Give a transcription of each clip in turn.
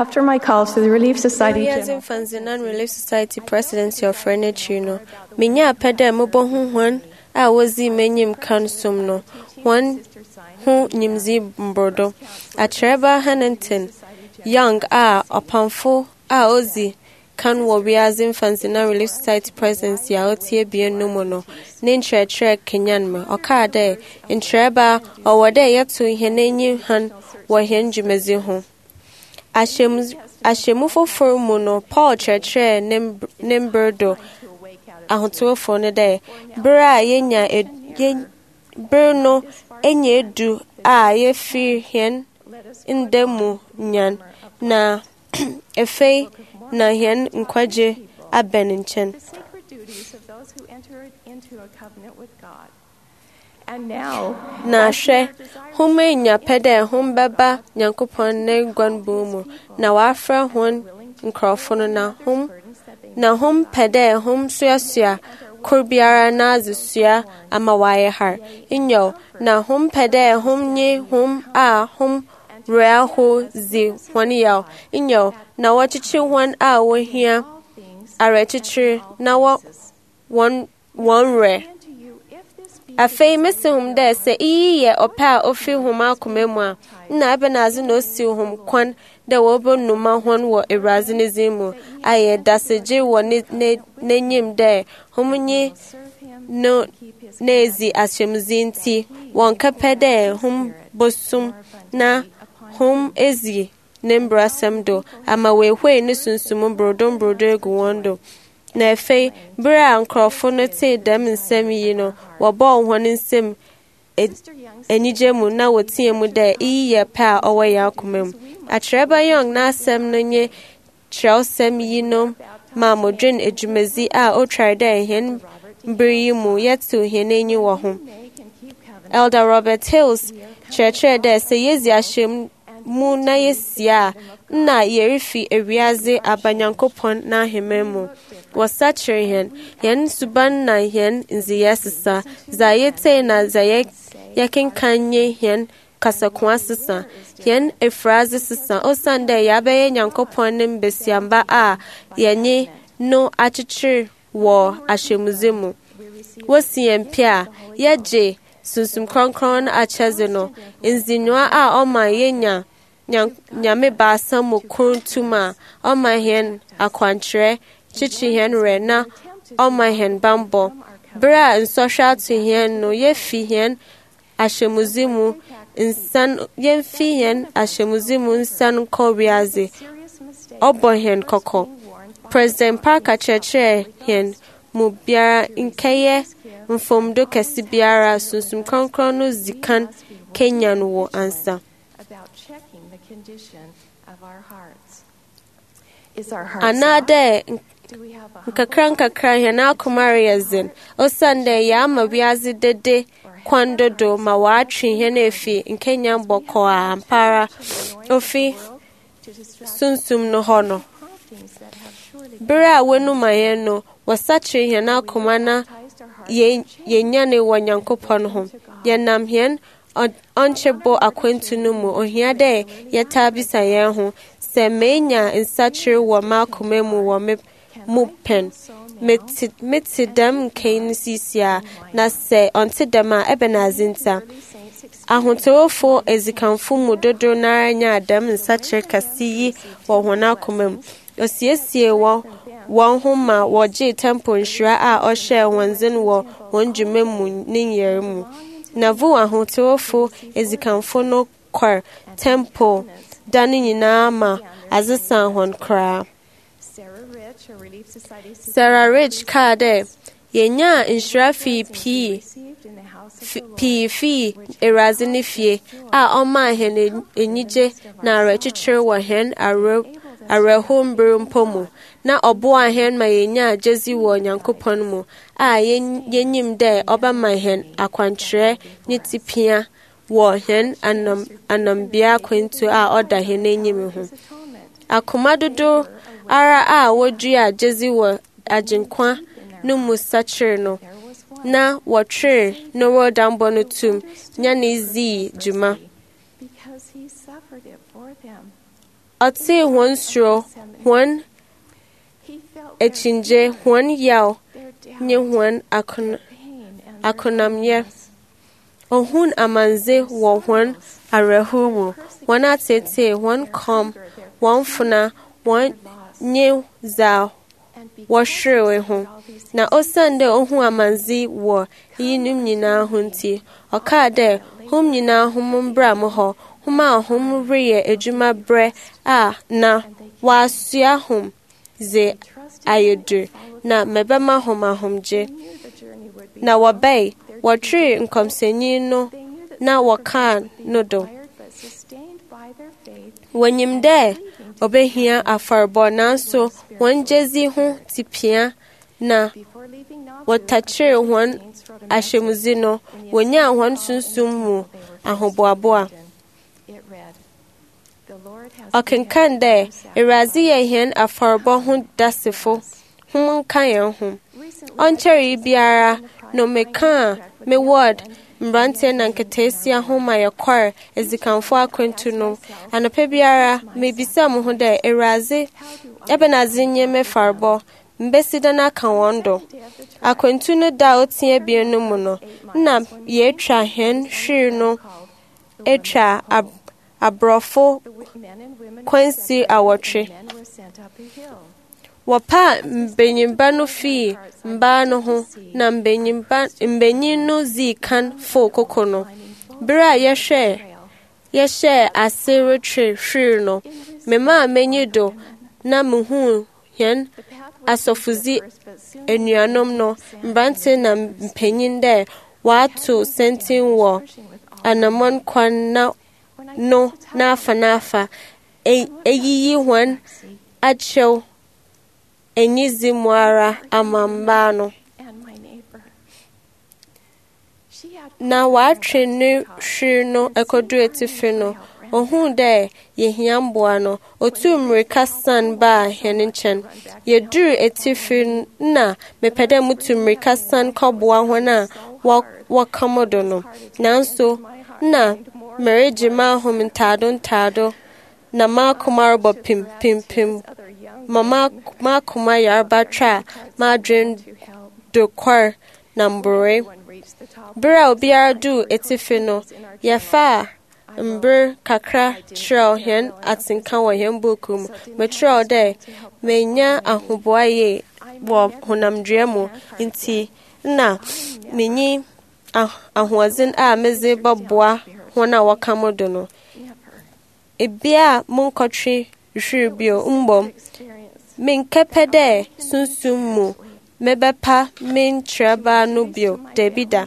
After my call to the Relief Society General Fanzinan Relief Society Presidency of Furniture, Minya Pede Mubohu one, I was the menyim kansum no, one who nimzi mbrodo, a Trevor Hannington, young Opanfo, Ozi, can Wabiazin Fanzinan Relief Society Presidency out here be no mono, Nintre Trek Kenyanma, or Kade, in Treba, or what day yet to Henny Han, or Henjimezi home. Ashemufo formuno Paul Churche Nimberdo Ahotofo ne day Bra yenya Bruno enye du ye fi hen in demu nyan na efe na hen nkwaje abeninchen. Na hwe humenya pede humbaba nyankopon ne gwanbumu na wafra hon nkrofo na hum pede hum suasua kurbiara na zisua ama waye har inyo na hum pede hum nye hum hum reho zi hwaniyo inyo na wachichi hwan wohia arechichi na won re afei mesehum de se iye opa ofi huma akomemu na abenazi no si hum kwan de wobonuma hon wo erazi ne zimu aye daseje wo nenyim de humnyi no nezi ashemzinti won kapede hum bosum na hum ezi nembrasem do ama wehwe ne sunsum brodo egu wondo na efe bra nkrofo no te dem nsem yi no wobon hon nsem enije mu na wotie mu de iye pa owe ya komem atreba young na asem no nye trelsem yi no ma modwen ejumezi o try de hen bri mu yetu hen enyi wo ho Elder Robert Hills church de se yezi ashem mu na yesia na yerifi ewiaze abanyankopon na hememu wasachre hen suban na hen nziyesisa zayete na zayek yakenkanye hen kasakwa hen efraze sisa osande yabe nyankopon ne mbesiamba yenye no achichir wo ashemuzemu wosiempia yeje sunsum kronkron achaze no nzinwa oma yenya nyame baasa mu kuntuma oma hen akwantre chichi hen re na oma hen bambo bra nsosha to hen no yefi hen ashemuzimu insan yemfi hen ashemuzimu insan kobiaze obo hen koko President Parker cheche hen mu biara nkeye mfomdo kesi biara sunsum kronkron no zikan Kenya no wo ansa anade nkakra hena kumaria zen osande ya mabiazi dede kwandodo ma watwi hena efi nkenya mboko ampara ofi sunsum no hono bra wenu mayeno wasachri hena kumana yenyane wanyankopon ho yenam hen onchebo akwentu no mu ohia de yetabisa yen ho se menya nsachri wo makomemu wo mu pen metidam kain sisia na se ontidama ebenazinta ahontofo ezikanfo mu dodo naranya adam nsachri kasiyi wo hona komem osiesie wo won homa woje tempo nshira ohye wonzen wo wonjumemu ninyeremu navu ahontofo ezikanfo no kwar tempo dani nyina ma azisa hon kra Sarah Rich kade yenya inshrafi fi erazini fie oma hen enyije na arechichir wo hen arehom brumpomu na obo ahen ma yenya jezi wo nyankopon mu yenyim de oba ma hen akwantre nitipia wo hen anambia kwentu oda hen enyim ho akomadodo ara wodua jezi wo ajinkwa no musachir no na wotre no rodambo no tum nyane zi juma ɔtee wɔn suro, wɔn akyingye, wɔn yaw, nye wɔn akonamyɛ. Ohun amanze wɔ wɔn awerɛhow mu. Wɔn atetee, wɔn kɔm, wɔn funa, wɔn nye dza wɔhweree ho. Na osian dɛ ohun amanze wɔ eyinom nyinaa ho nti, ɔkaa dɛ, hom nyinaa ho mbra mo hɔ, hom a hom reyɛ adwuma brɛ a na wɔasoa hom dze ayɛdur, na mɛbɛma hom ahomgye. Na wɔbɛe, wɔtwee nkɔmsɛnyi no na wɔkaa no do. Wɔnyim dɛ obehia afɔrebɔ, nanso wɔn gyedzi ho tipia na wɔtakyeree wɔn ahyɛmudzi no, wonyaa wɔn sunsum mu ahoboaboa. Ɔkenkan dɛ, Awurade yɛ hɛn afɔrebɔ ho dasefo, hom nka yɛn ho. Ɔnkyɛree biara no mekaa me ward mmeranteɛ na nketeesia ho ma yɛkɔr edzikanfo akwantu no. Anɔpa biara, mebisa mo ho dɛ, Awurade, ɛbɛnadze nye me farebɔ, mbesi da no aka wɔn do. Akwantu no da a otia bien no mu no, na yɛatwa hɛn hwee no atwa aborɔfo kwansi awɔtwe. Wɔpaa mbanyimba no fii mbaa no ho, na mbanyin no dzii kan foo koko no. Bere a yɛhyɛɛ ase retwe hwee no, memaa m'enyi do na muhuu hɛn asɔfodzi anuanom no, mberante na mpanyin dɛ wɔato santen wɔ anammɔn kwan no n'afa, eyiyi wɔn akyɛw enyidzi mu ara ama mbaa no. Na wɔatwe ne hwee no ekodu etifi no, ohuu dɛ yehia mboa no, otuu mmirika san baa hɛn nkyɛn. Yedur etifi na mepɛ dɛ mutu mmirika san kɔboa hɔn a wɔka mo do no. Nanso, na meregye m'ahom ntaado, na m'akoma rebɔ pim. Ma m'akoma yarba twa m'adwen do kɔr na mboroe. Bere a obiara duu etifi no, yɛfaa mber kakra kyerɛw hɛn atenka wɔ hɛn buuku mu. Mekyerɛw dɛ, menya ahoboa yie wɔ honamdua mu, nti na menyi ahoɔdzen a medze bɛboa hɔn a wɔka mo do no. Ebia monkɔtwe hwee bio, mbom, menkɛpɛ dɛ sunsum mu mebɛpa me nkyerɛbaa no bio, dabi da.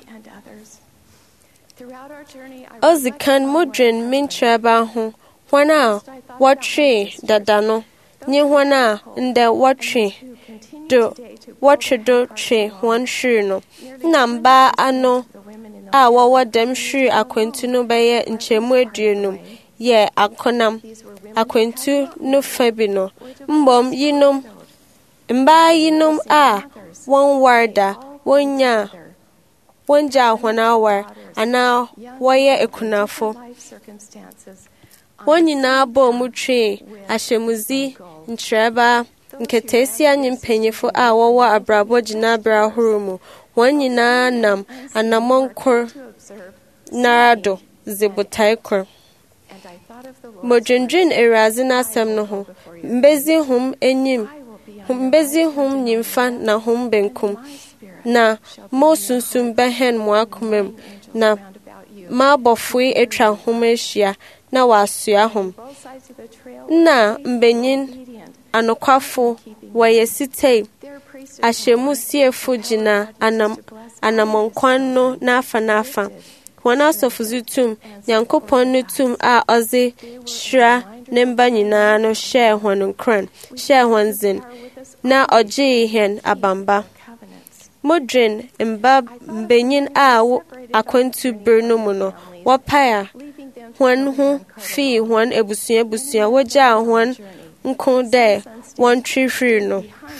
Ozikan modwen me nkyerɛbaa ho, hɔn a wɔtwee dada no, nye hɔn a ndɛ wɔtwe do twe hɔn hwee no. Na mbaa ano a wɔwɔ dɛm hwee akwantu no bɛyɛ nkyɛmu 20 yɛ akwantu no fa bi no. Mbom mbaa yinom a wɔnwar da, wongyaa hɔn awar, anaa wɔyɛ ekunafo. Wɔn nyinaa bɔɔ mu twee ahyɛmudzi nkyerɛbaa, nketeesia nye mpanyimfo a wɔwɔ abrabɔ gyinabea ahorow mu. Wɔn nyinaa nam anammɔn kor nara do dze botae kor. Modwendwen Awurade n'asɛm no ho. Mbezi hom nyimfa na hom benkum. Na mo sunsum bɛhɛn mo akoma mu, na m'abɔfo atwa hom ahyia na wɔasoa hom. Na mbanyin anokwafo wɔyɛ sitei, ahyɛmusiefo gyina anammɔnkwan no n'afa. Hɔn asɔfodzi tum, Nyankopɔn no tum a ɔdze hyira ne mba nyinaa no hyɛɛ hɔn nkuran, hyɛɛ hɔn dzen, na ɔgyee hɛn abamba. Modwen mbanyin a akwantu ber no mu no, wɔpae hɔn ho fii hɔn abusua wogyaa hɔn nko dɛ wɔntwe hwee no.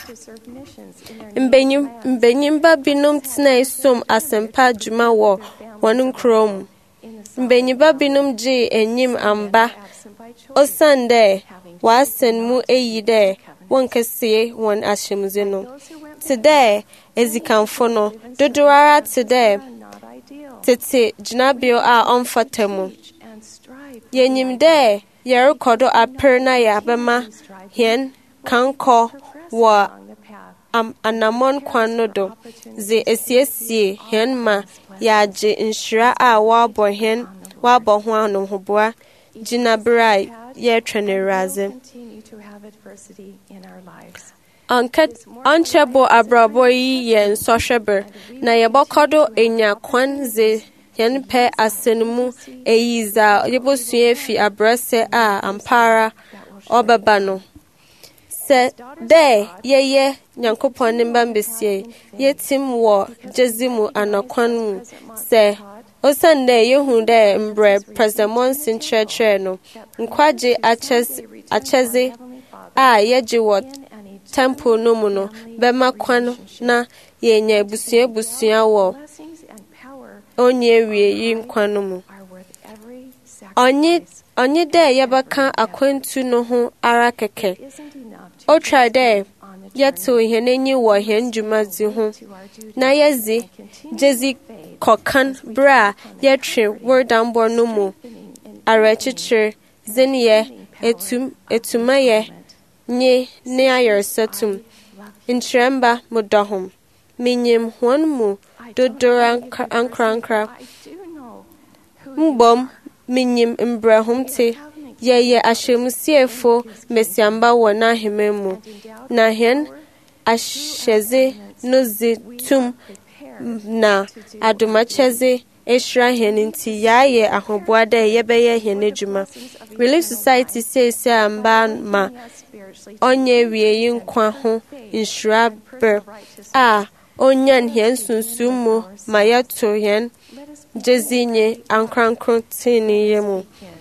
Mbanyimba binom tenaa som asɛmpa dwuma wɔ hɔn nkurow mu. Mbanyimba binom gyee enyim amba, osian dɛ wasan mu eyi dɛ wɔnkesie wɔn ahyɛmze no. Te dɛ ezikanfo no, dodow ara te dɛ tete gyinabea a ɔmfata mu. Yɛnyim dɛ yɛrekɔ do apere na yɛabɛma hɛn kankɔ wɔ anammɔn kwan no do, dze esiesie hɛn ma yɛagye nhyira a wɔabɔ ho ahohoboa gyinabere a yɛretwɛn Awurade. Ɔnkyɛ bo abrabɔ yi yɛ nsɔhwɛber, na yɛbɛkɔ do enya kwan dze yɛn pɛ asɛn mu eyi dza yɛbosua fi abrɛsɛ a ampara ɔbɛba no. Sɛ dɛ yɛyɛ Nyankopɔn ne mba mbesie, yɛtim wɔ gyedzi mu anakwan mu. Sɛ osian dɛ yehu dɛ mbrɛ President Monson kyerɛkyerɛ no, nkwagye akyɛdze a yɛgye wɔ temple no mu no bɛma kwan na yɛnya abusua wɔ onye awiei nkwa no mu. Ɔnye dɛ yɛbɛka akwantu no ho ara kɛkɛ. Otwa dɛ yɛtew hɛn enyi wɔ hɛn dwumadzi ho, na gyedzi kɔkan bere a yɛtwe wordambɔ no mu awerɛkyekyer, dzeneyɛ, etumayɛ, nye ne ayarsatum. Nkyerɛmba modɔhom. Minyim hɔn mu dodow ankorankora. Mbom, minyim mbrɛhom te. Yɛyɛ ahyɛmusiefo mbesiamba wɔ n'ahemman mu, na hɛn ahyɛdze no dze tum na adomakyɛdze ehyira hɛn nti yɛayɛ ahoboa dɛ yɛbɛyɛ hɛn adwuma. Relief Society seesei amba ma ɔnyɛ awiei nkwa ho nhyira ber a onyan hɛn sunsum mu ma yɛto hɛn gyedzi nye ankorankoro tenee mu.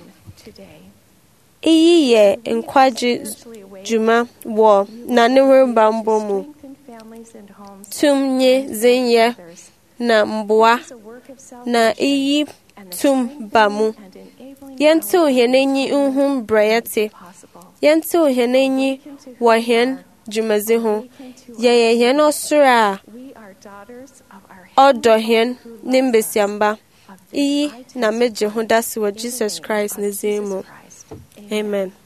Iyi yɛ nkwagye dwuma wɔ n'anehorbambɔ mu. Tum nye dzenyɛ na mboa na iyi tum ba mu. Yɛntew hɛn enyi nhu mbrɛ yɛte. Yɛntew hɛn enyi wɔ hɛn dwumadzi ho. Yɛyɛ hɛn ɔsoro a ɔdɔ hɛn ne mbesiamba. Iyi na megye ho dase wɔ Jesus Christ ne dzin mu. Amen.